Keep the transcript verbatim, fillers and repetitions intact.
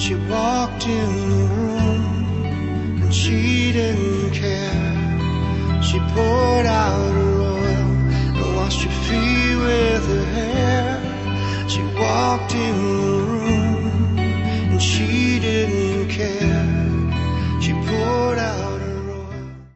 She walked in the room and she didn't care. She poured out her oil and washed her feet with her hair. She walked in the room and she didn't care.